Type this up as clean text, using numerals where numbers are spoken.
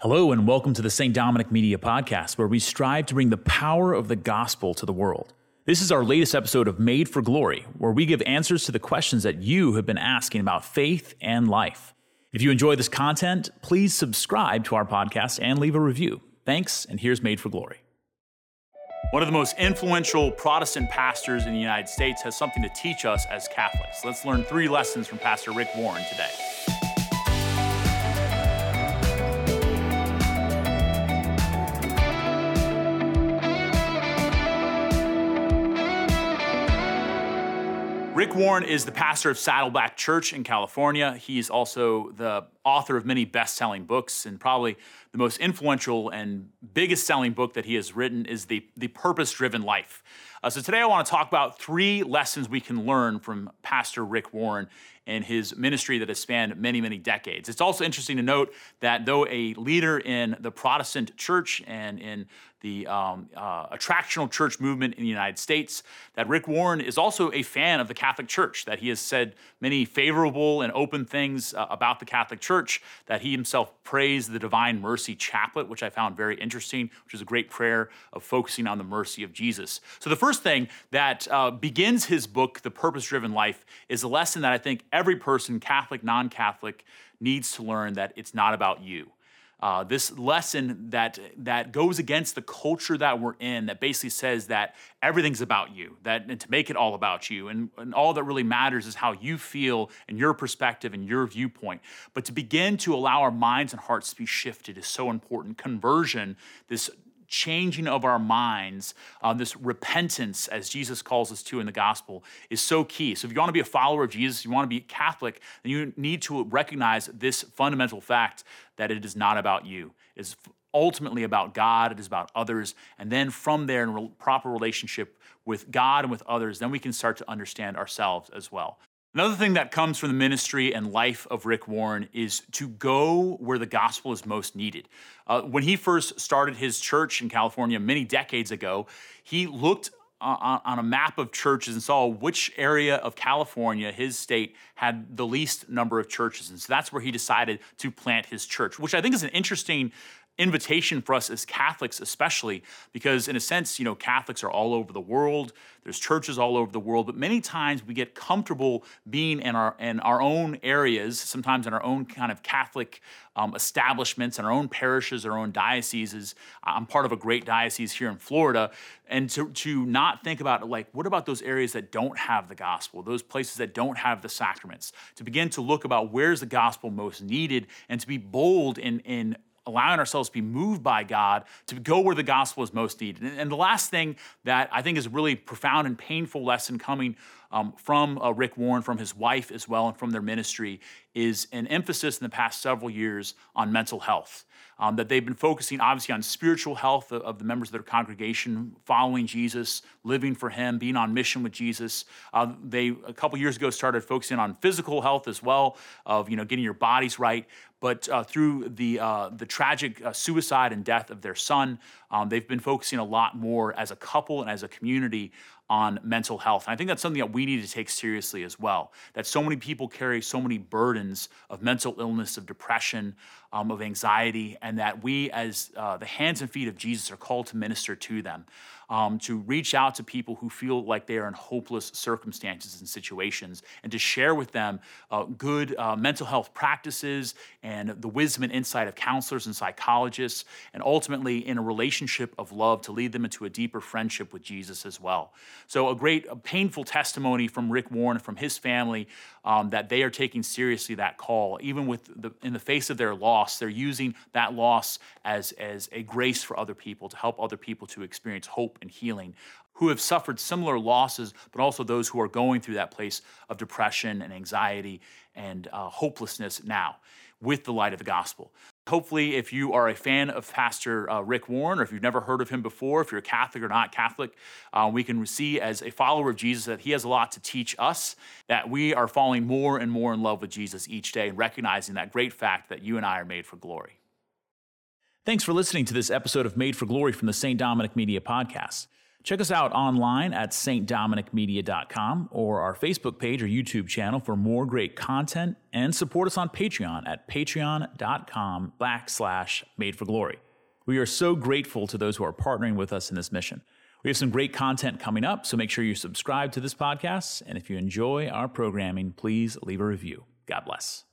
Hello and welcome to the St. Dominic Media Podcast, where we strive to bring the power of the gospel to the world. This is our latest episode of Made for Glory, where we give answers to the questions that you have been asking about faith and life. If you enjoy this content, please subscribe to our podcast and leave a review. Thanks, and here's Made for Glory. One of the most influential Protestant pastors in the United States has something to teach us as Catholics. Let's learn 3 lessons from Pastor Rick Warren today. Rick Warren is the pastor of Saddleback Church in California. He's also the author of many best-selling books, and probably the most influential and biggest selling book that he has written is The Purpose-Driven Life. So today I want to talk about 3 lessons we can learn from Pastor Rick Warren and his ministry that has spanned many, many decades. It's also interesting to note that though a leader in the Protestant church and in the attractional church movement in the United States, that Rick Warren is also a fan of the Catholic Church, that he has said many favorable and open things about the Catholic Church, that he himself prays the Divine Mercy Chaplet, which I found very interesting, which is a great prayer of focusing on the mercy of Jesus. So the first thing that begins his book, The Purpose-Driven Life, is a lesson that I think every person, Catholic, non-Catholic, needs to learn, that it's not about you. This lesson that goes against the culture that we're in, that basically says that everything's about you, and to make it all about you, and all that really matters is how you feel and your perspective and your viewpoint. But to begin to allow our minds and hearts to be shifted is so important. Conversion, this changing of our minds, this repentance, as Jesus calls us to in the gospel, is so key. So if you want to be a follower of Jesus, you want to be Catholic, then you need to recognize this fundamental fact that it is not about you. It is ultimately about God, it is about others, and then from there, in a proper relationship with God and with others, then we can start to understand ourselves as well. Another thing that comes from the ministry and life of Rick Warren is to go where the gospel is most needed. When he first started his church in California many decades ago, he looked on a map of churches and saw which area of California, his state, had the least number of churches. And so that's where he decided to plant his church, which I think is an interesting invitation for us as Catholics, especially because in a sense, Catholics are all over the world. There's churches all over the world, but many times we get comfortable being in our own areas, sometimes in our own kind of Catholic establishments, in our own parishes, our own dioceses. I'm part of a great diocese here in Florida, and to not think about what about those areas that don't have the gospel, those places that don't have the sacraments, to begin to look about where's the gospel most needed, and to be bold in allowing ourselves to be moved by God to go where the gospel is most needed. And the last thing that I think is a really profound and painful lesson coming from Rick Warren, from his wife as well, and from their ministry, is an emphasis in the past several years on mental health. That they've been focusing obviously on spiritual health of the members of their congregation, following Jesus, living for him, being on mission with Jesus. They, a couple years ago, started focusing on physical health as well, of getting your bodies right. But through the tragic suicide and death of their son, they've been focusing a lot more as a couple and as a community on mental health. And I think that's something that we need to take seriously as well, that so many people carry so many burdens of mental illness, of depression, of anxiety, and that we as the hands and feet of Jesus are called to minister to them, to reach out to people who feel like they are in hopeless circumstances and situations, and to share with them good mental health practices and the wisdom and insight of counselors and psychologists, and ultimately in a relationship of love to lead them into a deeper friendship with Jesus as well. So a painful testimony from Rick Warren and from his family, that they are taking seriously that call. Even in the face of their loss, they're using that loss as a grace for other people, to help other people to experience hope and healing, who have suffered similar losses, but also those who are going through that place of depression and anxiety and hopelessness now, with the light of the gospel. Hopefully, if you are a fan of Pastor Rick Warren, or if you've never heard of him before, if you're a Catholic or not Catholic, we can see as a follower of Jesus that he has a lot to teach us, that we are falling more and more in love with Jesus each day, and recognizing that great fact that you and I are made for glory. Thanks for listening to this episode of Made for Glory from the St. Dominic Media Podcast. Check us out online at stdominicmedia.com or our Facebook page or YouTube channel for more great content, and support us on Patreon at patreon.com/madeforglory. We are so grateful to those who are partnering with us in this mission. We have some great content coming up, so make sure you subscribe to this podcast. And if you enjoy our programming, please leave a review. God bless.